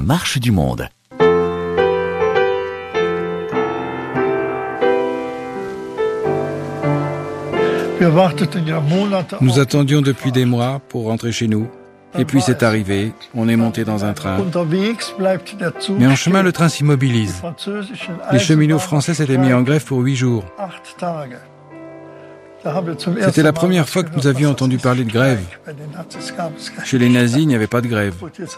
La marche du monde. Nous attendions depuis des mois pour rentrer chez nous. Et puis c'est arrivé, on est monté dans un train. Mais en chemin, le train s'immobilise. Les cheminots français s'étaient mis en grève pour 8 jours. C'était la première fois que nous avions entendu parler de grève. Chez les nazis, il n'y avait pas de grève.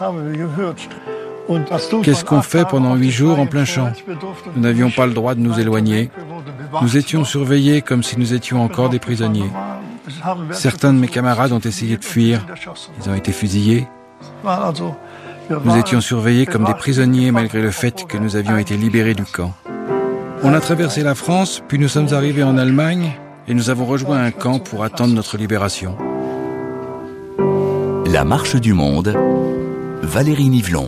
Qu'est-ce qu'on fait pendant 8 jours en plein champ? Nous n'avions pas le droit de nous éloigner. Nous étions surveillés comme si nous étions encore des prisonniers. Certains de mes camarades ont essayé de fuir. Ils ont été fusillés. Nous étions surveillés comme des prisonniers malgré le fait que nous avions été libérés du camp. On a traversé la France, puis nous sommes arrivés en Allemagne et nous avons rejoint un camp pour attendre notre libération. La marche du monde. Valérie Nivelon.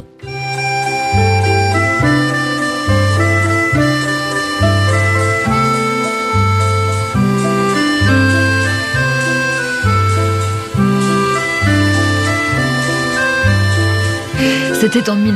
C'était en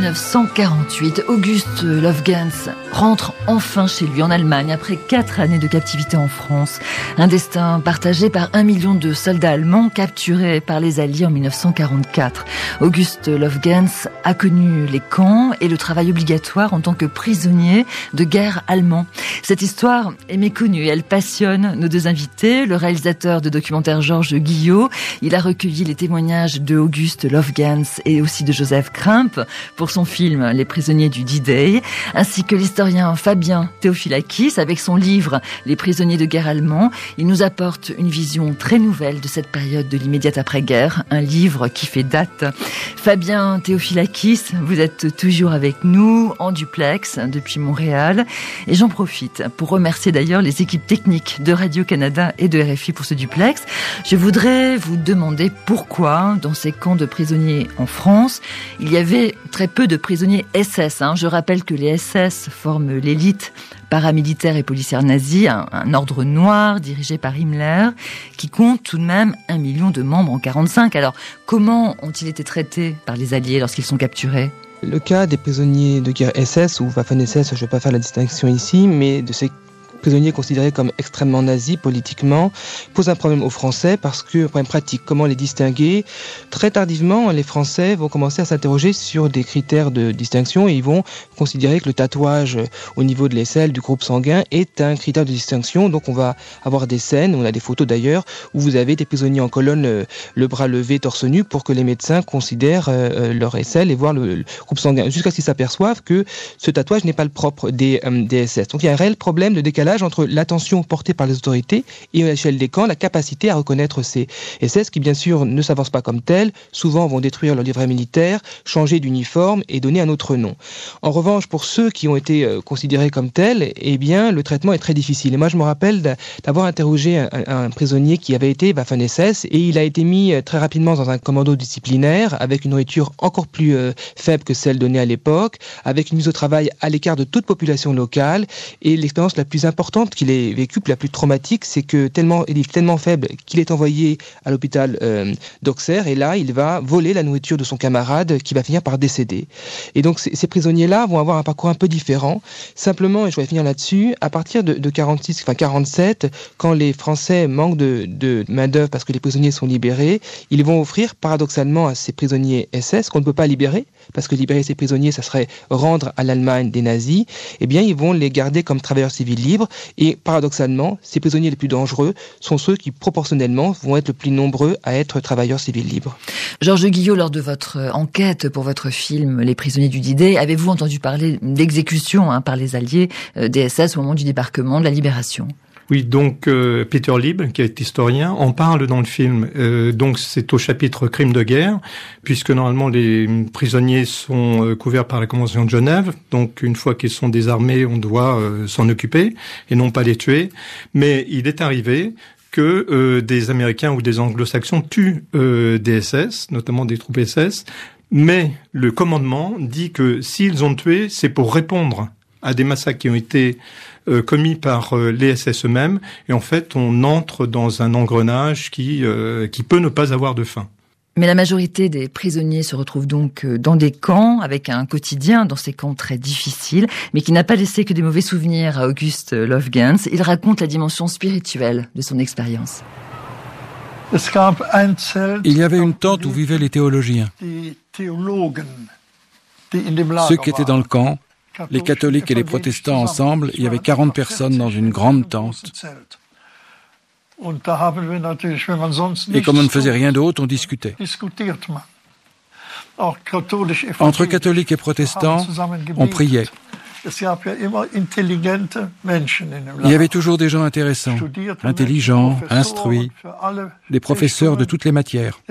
1948. Auguste Löfgens rentre enfin chez lui en Allemagne après 4 années de captivité en France. Un destin partagé par 1 million de soldats allemands capturés par les Alliés en 1944. Auguste Löfgens a connu les camps et le travail obligatoire en tant que prisonnier de guerre allemand. Cette histoire est méconnue et elle passionne nos deux invités. Le réalisateur de documentaire Georges Guillot, il a recueilli les témoignages de Auguste Löfgens et aussi de Joseph Krimp pour son film Les prisonniers du D-Day, ainsi que l'historien Fabien Theophilakis avec son livre Les prisonniers de guerre allemands. Il nous apporte une vision très nouvelle de cette période de l'immédiate après-guerre, un livre qui fait date. Fabien Theophilakis, vous êtes toujours avec nous en duplex depuis Montréal et j'en profite pour remercier d'ailleurs les équipes techniques de Radio-Canada et de RFI pour ce duplex. Je voudrais vous demander pourquoi dans ces camps de prisonniers en France, il y avait très peu de prisonniers SS. Je rappelle que les SS forment l'élite paramilitaire et policière nazie, un ordre noir dirigé par Himmler, qui compte tout de même 1 million de membres en 1945. Alors, comment ont-ils été traités par les Alliés lorsqu'ils sont capturés ? Le cas des prisonniers de guerre SS ou Waffen-SS, je ne vais pas faire la distinction ici, mais de ces prisonniers considérés comme extrêmement nazis politiquement, pose un problème aux Français parce que, un problème pratique, comment les distinguer? Très tardivement, les Français vont commencer à s'interroger sur des critères de distinction et ils vont considérer que le tatouage au niveau de l'aisselle du groupe sanguin est un critère de distinction. Donc on va avoir des scènes, on a des photos d'ailleurs, où vous avez des prisonniers en colonne, le bras levé, torse nu, pour que les médecins considèrent leur aisselle et voir le groupe sanguin, jusqu'à ce qu'ils s'aperçoivent que ce tatouage n'est pas le propre des SS. Donc il y a un réel problème de décalage entre l'attention portée par les autorités et à l'échelle des camps, la capacité à reconnaître ces SS qui bien sûr ne s'avancent pas comme tels, souvent vont détruire leur livret militaire, changer d'uniforme et donner un autre nom. En revanche, pour ceux qui ont été considérés comme tels, eh bien le traitement est très difficile. Et moi je me rappelle d'avoir interrogé un prisonnier qui avait été Waffen-SS et il a été mis très rapidement dans un commando disciplinaire avec une nourriture encore plus faible que celle donnée à l'époque, avec une mise au travail à l'écart de toute population locale et l'expérience la plus importante qu'il ait vécue, la plus traumatique, c'est que il est tellement faible qu'il est envoyé à l'hôpital d'Auxerre et là, il va voler la nourriture de son camarade qui va finir par décéder. Et donc, ces prisonniers-là vont avoir un parcours un peu différent. Simplement, et je vais finir là-dessus, à partir de 46, enfin 47, quand les Français manquent de main-d'œuvre parce que les prisonniers sont libérés, ils vont offrir paradoxalement à ces prisonniers SS qu'on ne peut pas libérer, parce que libérer ces prisonniers, ça serait rendre à l'Allemagne des nazis, eh bien, ils vont les garder comme travailleurs civils libres. Et paradoxalement, ces prisonniers les plus dangereux sont ceux qui, proportionnellement, vont être le plus nombreux à être travailleurs civils libres. Georges Guillot, lors de votre enquête pour votre film Les prisonniers du D-Day, avez-vous entendu parler d'exécution par les Alliés des SS au moment du débarquement, de la libération ? Oui, donc Peter Lieb, qui est historien, en parle dans le film. Donc c'est au chapitre Crimes de guerre, puisque normalement les prisonniers sont couverts par la Convention de Genève. Donc une fois qu'ils sont désarmés, on doit s'en occuper et non pas les tuer. Mais il est arrivé que des Américains ou des Anglo-Saxons tuent des SS, notamment des troupes SS. Mais le commandement dit que s'ils ont tué, c'est pour répondre à des massacres qui ont été commis par les SS eux-mêmes, et en fait on entre dans un engrenage qui peut ne pas avoir de fin. Mais la majorité des prisonniers se retrouvent donc dans des camps, avec un quotidien dans ces camps très difficiles, mais qui n'a pas laissé que des mauvais souvenirs à August Löfgens. Il raconte la dimension spirituelle de son expérience. Il y avait une tente où vivaient les théologiens. Ceux qui étaient dans le camp, les catholiques et les protestants ensemble, il y avait 40 personnes dans une grande tente. Et comme on ne faisait rien d'autre, on discutait. Entre catholiques et protestants, on priait. Il y avait toujours des gens intéressants, intelligents, instruits, des professeurs de toutes les matières.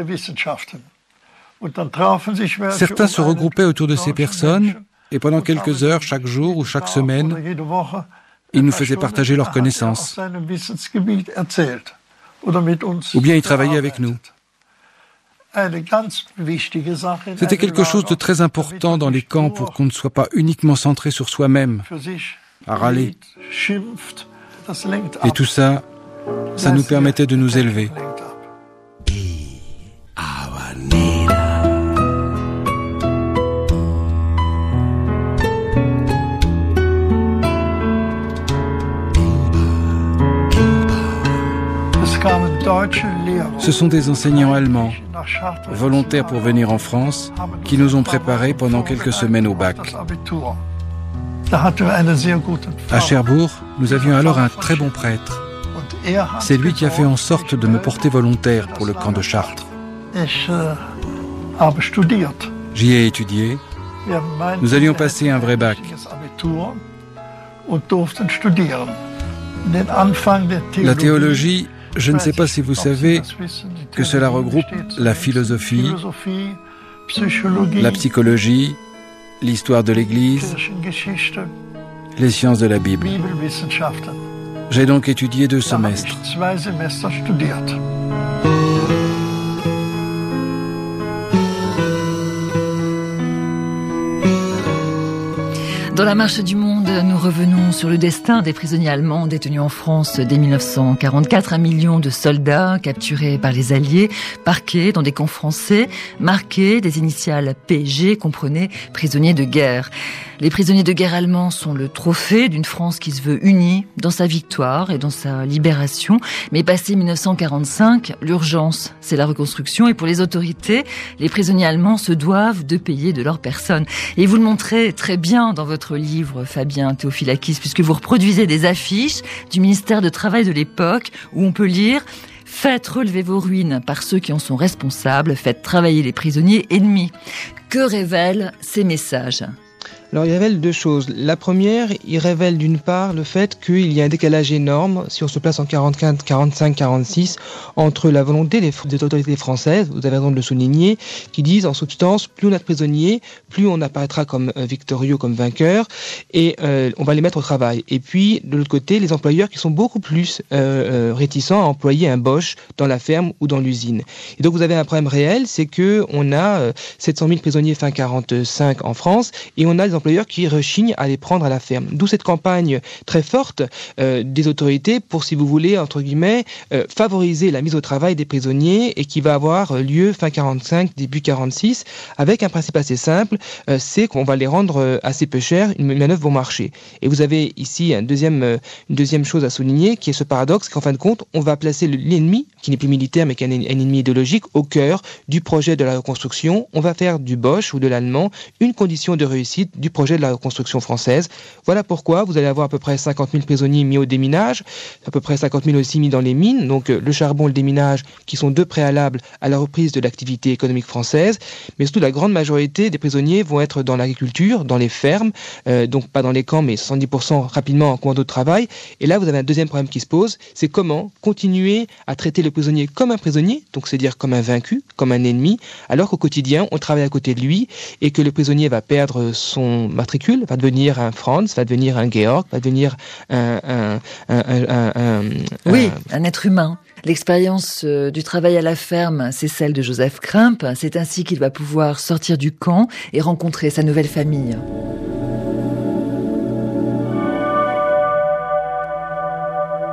Certains se regroupaient autour de ces personnes et pendant quelques heures, chaque jour ou chaque semaine, ils nous faisaient partager leurs connaissances. Ou bien ils travaillaient avec nous. C'était quelque chose de très important dans les camps pour qu'on ne soit pas uniquement centré sur soi-même, à râler. Et tout ça, ça nous permettait de nous élever. Ce sont des enseignants allemands, volontaires pour venir en France, qui nous ont préparés pendant quelques semaines au bac. À Cherbourg, nous avions alors un très bon prêtre. C'est lui qui a fait en sorte de me porter volontaire pour le camp de Chartres. J'y ai étudié. Nous allions passer un vrai bac. La théologie, je ne sais pas si vous savez que cela regroupe la philosophie, la psychologie, l'histoire de l'Église, les sciences de la Bible. J'ai donc étudié 2 semestres. Dans la marche du monde, nous revenons sur le destin des prisonniers allemands détenus en France dès 1944. 1 million de soldats capturés par les Alliés, parqués dans des camps français, marqués des initiales PG, comprenez prisonniers de guerre. Les prisonniers de guerre allemands sont le trophée d'une France qui se veut unie dans sa victoire et dans sa libération. Mais passé 1945, l'urgence, c'est la reconstruction. Et pour les autorités, les prisonniers allemands se doivent de payer de leur personne. Et vous le montrez très bien dans votre livre, Fabien Théophilakis, puisque vous reproduisez des affiches du ministère de Travail de l'époque où on peut lire « Faites relever vos ruines par ceux qui en sont responsables, faites travailler les prisonniers ennemis ». Que révèlent ces messages ? Alors, il révèle 2 choses. La première, il révèle d'une part le fait qu'il y a un décalage énorme, si on se place en 44, 45, 46, entre la volonté des autorités françaises, vous avez raison de le souligner, qui disent en substance, plus on a de prisonniers, plus on apparaîtra comme victorieux, comme vainqueur, et on va les mettre au travail. Et puis, de l'autre côté, les employeurs qui sont beaucoup plus réticents à employer un Bosch dans la ferme ou dans l'usine. Et donc, vous avez un problème réel, c'est que on a 700 000 prisonniers fin 45 en France, et on a des employeurs qui rechignent à les prendre à la ferme. D'où cette campagne très forte des autorités pour, si vous voulez, entre guillemets, favoriser la mise au travail des prisonniers et qui va avoir lieu fin 45, début 46, avec un principe assez simple, c'est qu'on va les rendre assez peu chers, une manœuvre bon marché. Et vous avez ici une deuxième chose à souligner, qui est ce paradoxe qu'en fin de compte, on va placer l'ennemi, qui n'est plus militaire mais qui est un ennemi idéologique, au cœur du projet de la reconstruction. On va faire du Bosch ou de l'allemand une condition de réussite du projet de la reconstruction française. Voilà pourquoi vous allez avoir à peu près 50 000 prisonniers mis au déminage, à peu près 50 000 aussi mis dans les mines, donc le charbon et le déminage qui sont 2 préalables à la reprise de l'activité économique française, mais surtout la grande majorité des prisonniers vont être dans l'agriculture, dans les fermes, donc pas dans les camps, mais 70% rapidement en commando de travail. Et là, vous avez un deuxième problème qui se pose, c'est comment continuer à traiter le prisonnier comme un prisonnier, donc c'est-à-dire comme un vaincu, comme un ennemi, alors qu'au quotidien, on travaille à côté de lui et que le prisonnier va perdre son matricule, va devenir un Franz, va devenir un Georg, va devenir un être humain. L'expérience du travail à la ferme, c'est celle de Joseph Krimp. C'est ainsi qu'il va pouvoir sortir du camp et rencontrer sa nouvelle famille.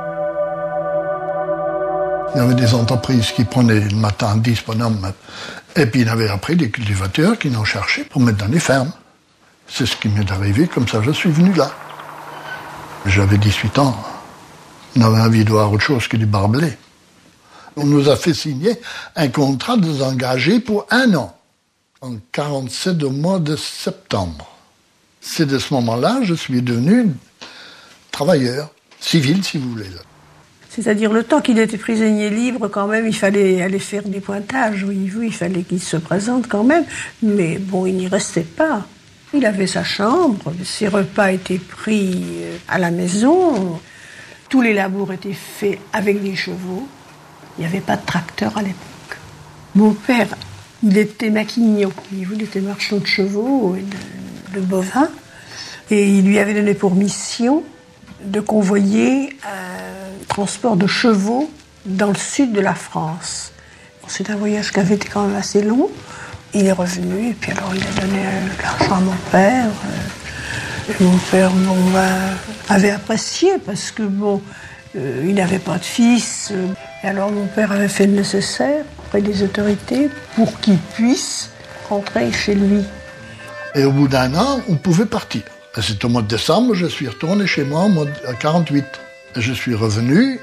Il y avait des entreprises qui prenaient le matin 10 bonhommes Et puis il avait après des cultivateurs qui l'ont cherché pour mettre dans les fermes. C'est ce qui m'est arrivé, comme ça je suis venu là. J'avais 18 ans. On avait envie de voir autre chose que du barbelé. On nous a fait signer un contrat de nous engager pour 1 an. En 47, au mois de septembre. C'est de ce moment-là je suis devenu travailleur, civil si vous voulez. C'est-à-dire le temps qu'il était prisonnier libre, quand même, il fallait aller faire des pointages. Oui, il fallait qu'il se présente quand même. Mais bon, il n'y restait pas. Il avait sa chambre, ses repas étaient pris à la maison. Tous les labours étaient faits avec des chevaux. Il n'y avait pas de tracteur à l'époque. Mon père, il était maquignon. Il était marchand de chevaux et de bovins. Et il lui avait donné pour mission de convoyer un transport de chevaux dans le sud de la France. C'est un voyage qui avait été quand même assez long. Il est revenu et puis alors il a donné de l'argent à mon père. Et mon père avait apprécié parce que il n'avait pas de fils. Et alors mon père avait fait le nécessaire auprès des autorités pour qu'il puisse rentrer chez lui. Et au bout d'1 an, on pouvait partir. Et c'est au mois de décembre, je suis retourné chez moi en 48. Et je suis revenu,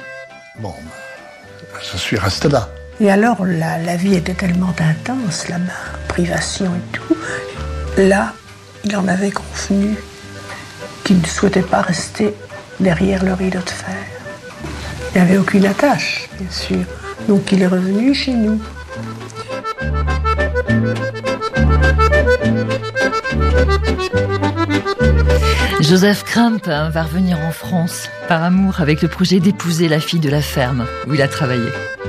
je suis resté là. Et alors la vie était tellement intense là-bas, privation et tout. Là, il en avait convenu qu'il ne souhaitait pas rester derrière le rideau de fer. Il n'y avait aucune attache, bien sûr. Donc il est revenu chez nous. Joseph Crump va revenir en France par amour avec le projet d'épouser la fille de la ferme où il a travaillé.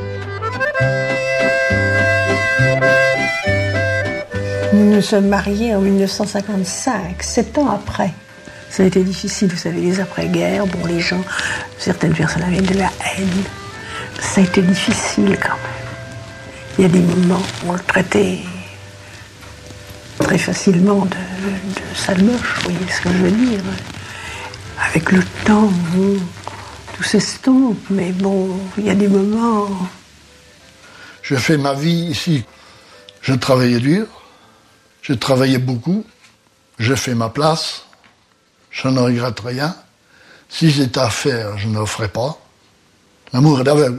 Nous nous sommes mariés en 1955, 7 ans après. Ça a été difficile, vous savez, les après-guerres, les gens, certaines personnes avaient de la haine. Ça a été difficile quand même. Il y a des moments où on le traitait très facilement de sale moche, vous voyez ce que je veux dire. Avec le temps, tout s'estompe, mais il y a des moments... Je fais ma vie ici. Je travaillais dur, je travaillais beaucoup, je fais ma place, je ne regrette rien. Si j'étais à faire, je ne le ferais pas. L'amour est aveugle.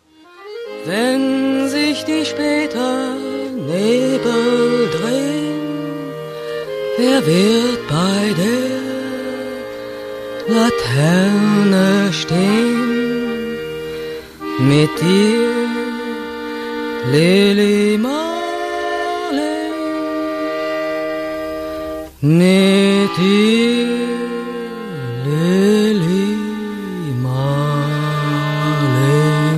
Wenn sich die später Nebel drehen, wer wird bei der Laterne stehen? Mit dir, Lili Marley, mit dir, Lili Marley.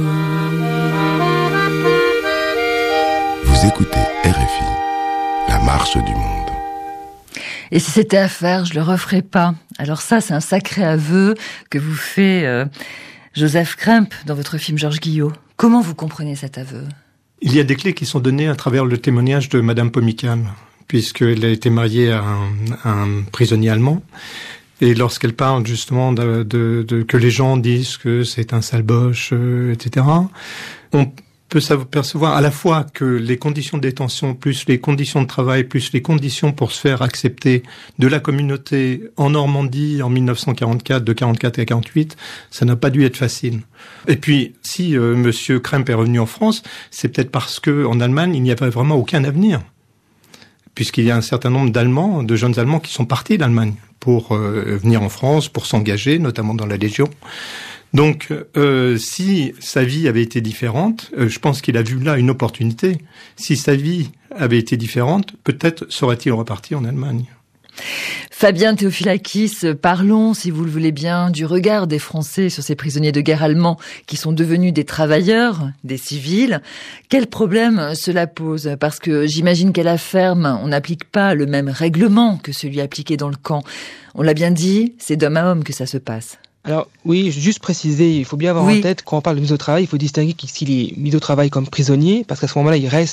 Vous écoutez RFI, la marche du monde. Et si c'était à faire, je le referais pas. Alors ça, c'est un sacré aveu que vous fait Joseph Crump dans votre film Georges Guillot. Comment vous comprenez cet aveu ? Il y a des clés qui sont données à travers le témoignage de Madame Pomical, puisqu'elle a été mariée à un prisonnier allemand. Et lorsqu'elle parle justement de que les gens disent que c'est un sale boche, etc., on peut s'apercevoir à la fois que les conditions de détention, plus les conditions de travail, plus les conditions pour se faire accepter de la communauté en Normandie en 1944, de 44 à 48, ça n'a pas dû être facile. Et puis, si Monsieur Crump est revenu en France, c'est peut-être parce que en Allemagne, il n'y avait vraiment aucun avenir, puisqu'il y a un certain nombre d'Allemands, de jeunes Allemands qui sont partis d'Allemagne pour venir en France, pour s'engager, notamment dans la Légion. Donc, si sa vie avait été différente, je pense qu'il a vu là une opportunité. Si sa vie avait été différente, peut-être serait-il reparti en Allemagne. Fabien Théophilakis, parlons, si vous le voulez bien, du regard des Français sur ces prisonniers de guerre allemands qui sont devenus des travailleurs, des civils. Quel problème cela pose ? Parce que j'imagine qu'à la ferme, on n'applique pas le même règlement que celui appliqué dans le camp. On l'a bien dit, c'est d'homme à homme que ça se passe. Alors oui, juste préciser, il faut bien avoir en tête, quand on parle de mise au travail, il faut distinguer qu'il est mis au travail comme prisonnier, parce qu'à ce moment-là, il reste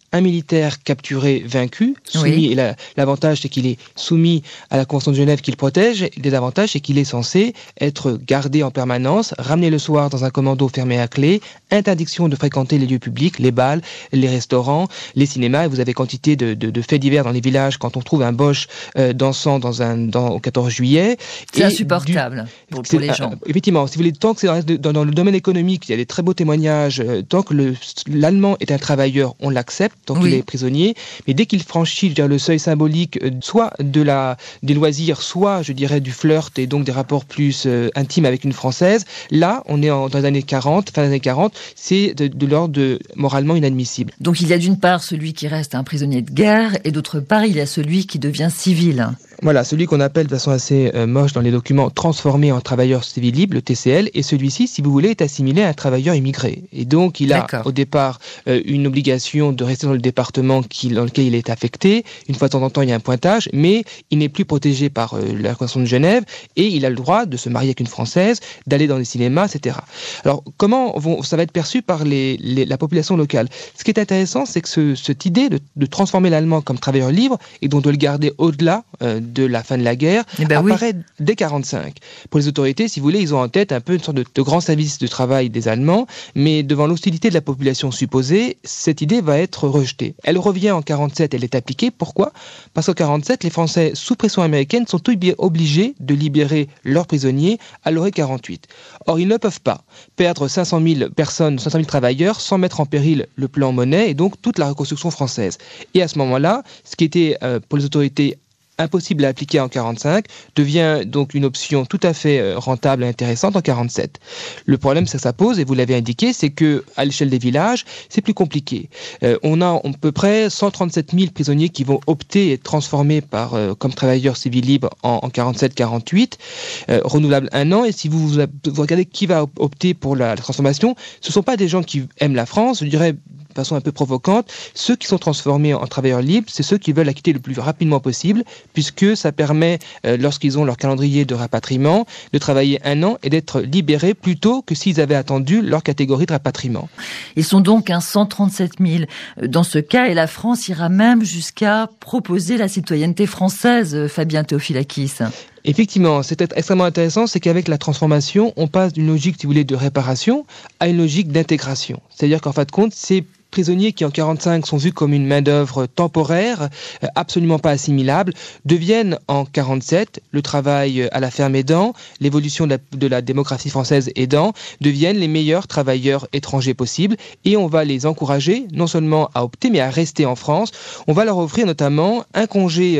un militaire capturé, vaincu, soumis, et l'avantage c'est qu'il est soumis à la Convention de Genève qui le protège, et le désavantage c'est qu'il est censé être gardé en permanence, ramené le soir dans un commando fermé à clé, interdiction de fréquenter les lieux publics, les bals, les restaurants, les cinémas, et vous avez quantité de faits divers dans les villages quand on trouve un Boche dansant au 14 juillet. C'est insupportable pour les gens. Effectivement, si vous voulez, tant que c'est dans le domaine économique, il y a des très beaux témoignages, tant que l'Allemand est un travailleur, on l'accepte, tant qu'il est prisonnier, mais dès qu'il franchit le seuil symbolique, soit des loisirs, soit, je dirais, du flirt et donc des rapports plus intimes avec une Française, là, on est dans les années 40, fin des années 40, c'est de l'ordre de moralement inadmissible. Donc il y a d'une part celui qui reste un prisonnier de guerre, et d'autre part, il y a celui qui devient civil. Voilà, celui qu'on appelle de façon assez moche dans les documents transformé en travailleur civil libre, le TCL, et celui-ci, si vous voulez, est assimilé à un travailleur immigré. Et donc, il a au départ une obligation de rester dans le département dans lequel il est affecté. Une fois de temps en temps, il y a un pointage, mais il n'est plus protégé par la Convention de Genève, et il a le droit de se marier avec une Française, d'aller dans les cinémas, etc. Alors, comment ça va être perçu par la population locale? Ce qui est intéressant, c'est que cette idée de transformer l'Allemand comme travailleur libre, et donc de le garder au-delà de la fin de la guerre, apparaît dès 1945. Pour les autorités, si vous voulez, ils ont en tête un peu une sorte de grand service de travail des Allemands, mais devant l'hostilité de la population supposée, cette idée va être rejetée. Elle revient en 1947, elle est appliquée. Pourquoi? Parce qu'en 1947, les Français, sous pression américaine, sont obligés de libérer leurs prisonniers à l'orée 48. Or, ils ne peuvent pas perdre 500 000 personnes, 500 000 travailleurs, sans mettre en péril le plan Monnet et donc toute la reconstruction française. Et à ce moment-là, ce qui était pour les autorités impossible à appliquer en 1945, devient donc une option tout à fait rentable et intéressante en 1947. Le problème, ça pose, et vous l'avez indiqué, c'est que à l'échelle des villages, c'est plus compliqué. On a à peu près 137 000 prisonniers qui vont opter et être transformés comme travailleurs civils libres en 47-48, renouvelable 1 an. Et si vous regardez qui va opter pour la transformation, ce ne sont pas des gens qui aiment la France, je dirais de façon un peu provocante. Ceux qui sont transformés en travailleurs libres, c'est ceux qui veulent la quitter le plus rapidement possible, puisque ça permet, lorsqu'ils ont leur calendrier de rapatriement, de travailler 1 an et d'être libérés plus tôt que s'ils avaient attendu leur catégorie de rapatriement. Ils sont donc 137 000 dans ce cas, et la France ira même jusqu'à proposer la citoyenneté française, Fabien Théophilakis. Effectivement, c'est extrêmement intéressant, c'est qu'avec la transformation, on passe d'une logique, si vous voulez, de réparation à une logique d'intégration. C'est-à-dire qu'en fin de compte, c'est prisonniers qui en 1945 sont vus comme une main-d'œuvre temporaire, absolument pas assimilable, deviennent en 1947, le travail à la ferme aidant, l'évolution de la démographie française aidant, deviennent les meilleurs travailleurs étrangers possibles, et on va les encourager non seulement à opter, mais à rester en France. On va leur offrir notamment un congé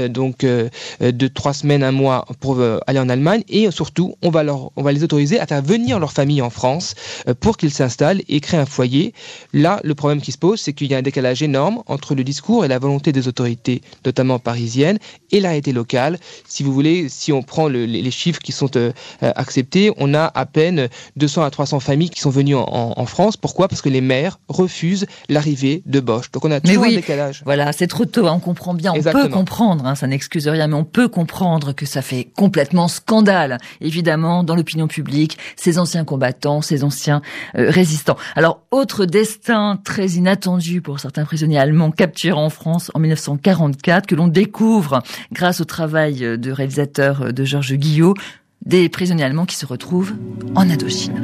de 3 semaines, 1 mois pour aller en Allemagne, et surtout, on va les autoriser à faire venir leur famille en France pour qu'ils s'installent et créent un foyer. Là, le problème qui se pose, c'est qu'il y a un décalage énorme entre le discours et la volonté des autorités, notamment parisiennes, et la réalité locale. Si vous voulez, si on prend les chiffres qui sont acceptés, on a à peine 200 à 300 familles qui sont venues en France. Pourquoi? Parce que les maires refusent l'arrivée de Boche. Donc on a toujours un décalage. Voilà, c'est trop tôt, on comprend bien, Exactement. On peut comprendre, ça n'excuse rien, mais on peut comprendre que ça fait complètement scandale, évidemment, dans l'opinion publique, ces anciens combattants, ces anciens résistants. Alors, autre destin très inattendu pour certains prisonniers allemands capturés en France en 1944, que l'on découvre grâce au travail de réalisateur de Georges Guillot, des prisonniers allemands qui se retrouvent en Indochine.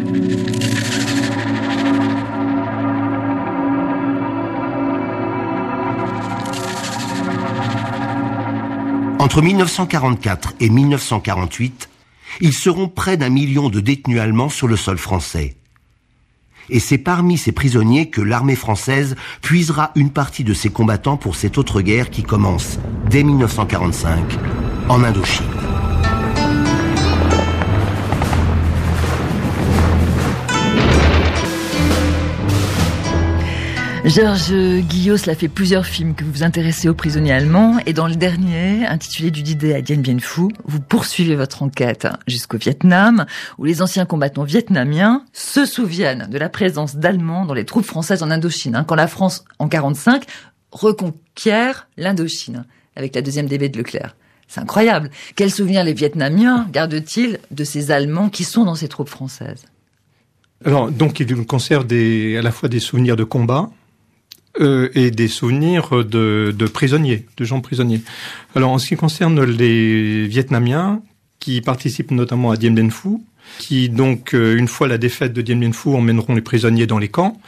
Entre 1944 et 1948, ils seront près d'1 million de détenus allemands sur le sol français. Et c'est parmi ces prisonniers que l'armée française puisera une partie de ses combattants pour cette autre guerre qui commence dès 1945 en Indochine. Georges Guillot, cela fait plusieurs films que vous vous intéressez aux prisonniers allemands, et dans le dernier, intitulé Du Diday à Dien Bien Phu, vous poursuivez votre enquête jusqu'au Vietnam, où les anciens combattants vietnamiens se souviennent de la présence d'Allemands dans les troupes françaises en Indochine, quand la France, en 1945, reconquiert l'Indochine, avec la 2e DB de Leclerc. C'est incroyable. Quels souvenirs les Vietnamiens gardent-ils de ces Allemands qui sont dans ces troupes françaises? Alors, donc, ils conservent à la fois des souvenirs de combat, et des souvenirs de prisonniers, de gens prisonniers. Alors, en ce qui concerne les Vietnamiens, qui participent notamment à Dien Bien Phu, qui donc, une fois la défaite de Dien Bien Phu, emmèneront les prisonniers dans les camps,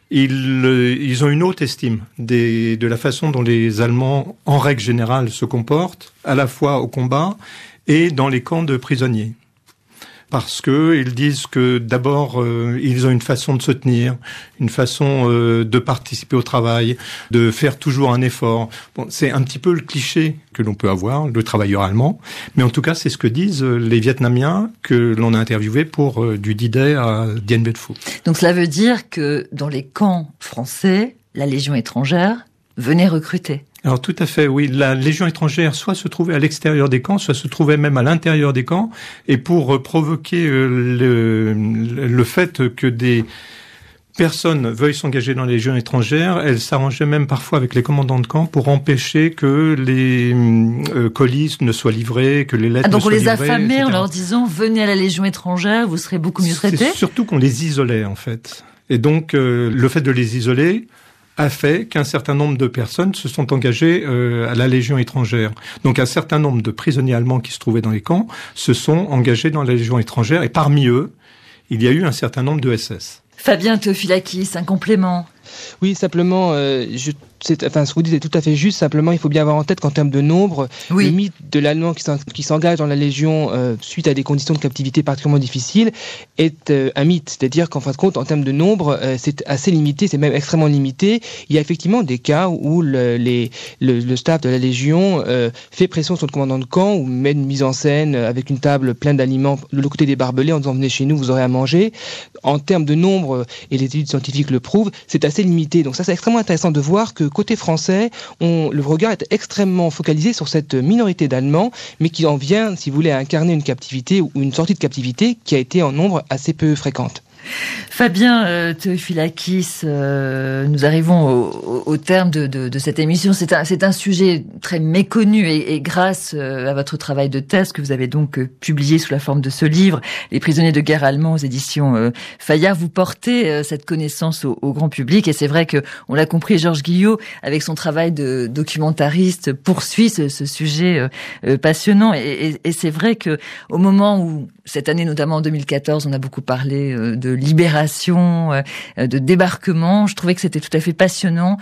ils ont une haute estime de la façon dont les Allemands, en règle générale, se comportent, à la fois au combat et dans les camps de prisonniers. Parce que ils disent que d'abord ils ont une façon de se tenir, une façon de participer au travail, de faire toujours un effort. Bon, c'est un petit peu le cliché que l'on peut avoir, le travailleur allemand, mais en tout cas c'est ce que disent les Vietnamiens que l'on a interviewés pour du D-Day à Dien Bien Phu. Donc cela veut dire que dans les camps français, la Légion étrangère venait recruter. Alors tout à fait, oui. La Légion étrangère soit se trouvait à l'extérieur des camps, soit se trouvait même à l'intérieur des camps. Et pour provoquer le fait que des personnes veuillent s'engager dans la Légion étrangère, elle s'arrangeait même parfois avec les commandants de camp pour empêcher que les colis ne soient livrés, que les lettres ne soient livrées. Donc on les affamait en leur disant « Venez à la Légion étrangère, vous serez beaucoup mieux traités ». C'est surtout qu'on les isolait en fait. Et donc le fait de les isoler a fait qu'un certain nombre de personnes se sont engagées à la Légion étrangère. Donc un certain nombre de prisonniers allemands qui se trouvaient dans les camps se sont engagés dans la Légion étrangère et parmi eux, il y a eu un certain nombre de SS. Fabien Theophilakis, un complément. Oui, simplement, ce que vous dites est tout à fait juste. Simplement, il faut bien avoir en tête qu'en termes de nombre, le mythe de l'Allemand qui s'engage dans la Légion suite à des conditions de captivité particulièrement difficiles est un mythe. C'est-à-dire qu'en fin de compte, en termes de nombre, c'est assez limité, c'est même extrêmement limité. Il y a effectivement des cas où le staff de la Légion fait pression sur le commandant de camp ou met une mise en scène avec une table pleine d'aliments de l'autre côté des barbelés en disant « Venez chez nous, vous aurez à manger ». En termes de nombre, et les études scientifiques le prouvent, c'est assez limité. Donc ça, c'est extrêmement intéressant de voir que côté français, le regard est extrêmement focalisé sur cette minorité d'Allemands, mais qui en vient, si vous voulez, à incarner une captivité ou une sortie de captivité qui a été en nombre assez peu fréquente. Fabien Theophilakis, nous arrivons au terme de cette émission. C'est un sujet très méconnu et grâce à votre travail de thèse que vous avez donc publié sous la forme de ce livre, Les prisonniers de guerre allemands aux éditions Fayard, vous portez cette connaissance au grand public et c'est vrai que on l'a compris, Georges Guillot, avec son travail de documentariste, poursuit ce sujet passionnant et c'est vrai que au moment où cette année, notamment en 2014, on a beaucoup parlé de libération, de débarquement. Je trouvais que c'était tout à fait passionnant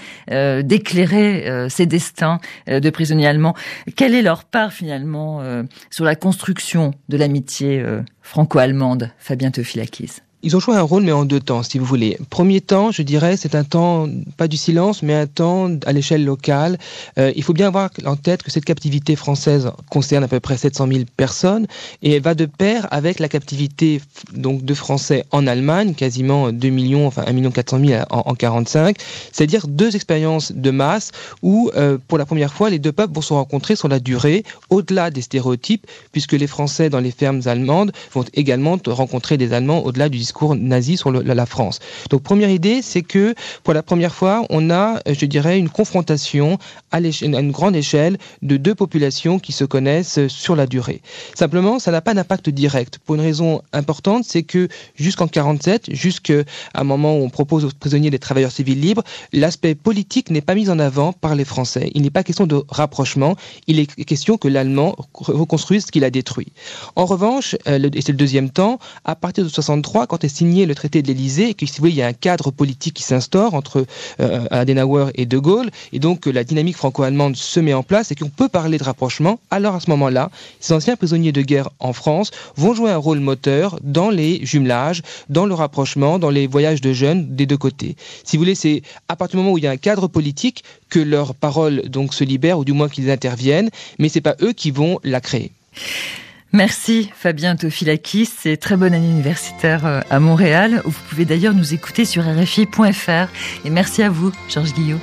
d'éclairer ces destins de prisonniers allemands. Quelle est leur part finalement sur la construction de l'amitié franco-allemande, Fabien Theophilakis? Ils ont joué un rôle, mais en deux temps, si vous voulez. Premier temps, je dirais, c'est un temps, pas du silence, mais un temps à l'échelle locale. Il faut bien avoir en tête que cette captivité française concerne à peu près 700 000 personnes, et elle va de pair avec la captivité donc de Français en Allemagne, quasiment 2 millions, enfin 1 400 000 en 45. C'est-à-dire deux expériences de masse où, pour la première fois, les deux peuples vont se rencontrer sur la durée, au-delà des stéréotypes, puisque les Français dans les fermes allemandes vont également rencontrer des Allemands au-delà du discours nazi sur la France. Donc première idée, c'est que pour la première fois, on a, je dirais, une confrontation à une grande échelle de deux populations qui se connaissent sur la durée. Simplement, ça n'a pas d'impact direct. Pour une raison importante, c'est que jusqu'en 47, jusqu'à un moment où on propose aux prisonniers des travailleurs civils libres, l'aspect politique n'est pas mis en avant par les Français. Il n'est pas question de rapprochement, il est question que l'Allemand reconstruise ce qu'il a détruit. En revanche, et c'est le deuxième temps, à partir de 63, quand est signé le traité de l'Élysée, et que si vous voulez, il y a un cadre politique qui s'instaure entre Adenauer et De Gaulle, et donc la dynamique franco-allemande se met en place et qu'on peut parler de rapprochement. Alors à ce moment-là, ces anciens prisonniers de guerre en France vont jouer un rôle moteur dans les jumelages, dans le rapprochement, dans les voyages de jeunes des deux côtés. Si vous voulez, c'est à partir du moment où il y a un cadre politique que leurs paroles donc se libèrent, ou du moins qu'ils interviennent, mais c'est pas eux qui vont la créer. Merci Fabien Theophilakis et très bonne année universitaire à Montréal où vous pouvez d'ailleurs nous écouter sur RFI.fr et merci à vous Georges Guillot.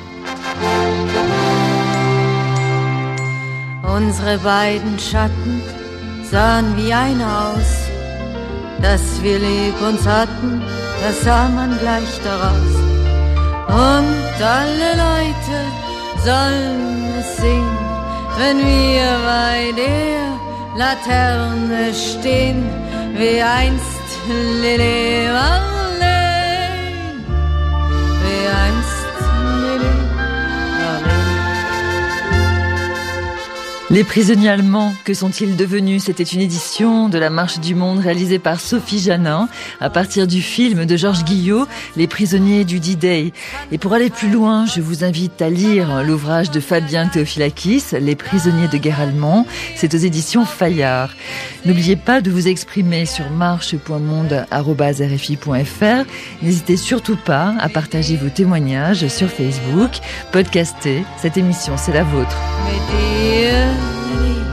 Unsere beiden Schatten sahen wie ein aus, dass wir lieb uns hatten, das sah man gleich daraus. Und alle Leute sollen es sehen, wenn wir bei der Laterne stehen, wie einst Lili Marleen, wie einst Lili Les prisonniers allemands, que sont-ils devenus? C'était une édition de la Marche du Monde réalisée par Sophie Janin à partir du film de Georges Guillot, Les prisonniers du D-Day. Et pour aller plus loin, je vous invite à lire l'ouvrage de Fabien Théophilakis, Les prisonniers de guerre allemands. C'est aux éditions Fayard. N'oubliez pas de vous exprimer sur marche.monde@rfi.fr. N'hésitez surtout pas à partager vos témoignages sur Facebook, podcaster. Cette émission, c'est la vôtre. Mit dir